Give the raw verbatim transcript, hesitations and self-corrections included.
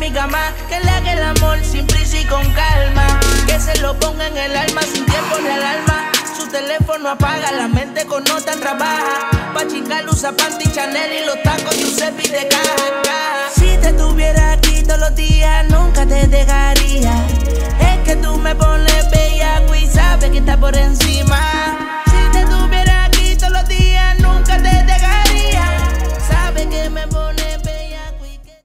mi cama, que le haga el amor sin prisa y con calma, que se lo ponga en el alma sin tiempo ni alarma. Su teléfono apaga, la mente con nota trabaja. Pa' chingar usa panty Chanel y los tacos Giuseppe de caja, caja. Si te tuviera aquí todos los días, nunca te dejaría. Es que tú me pones bellaco y sabes que está por encima.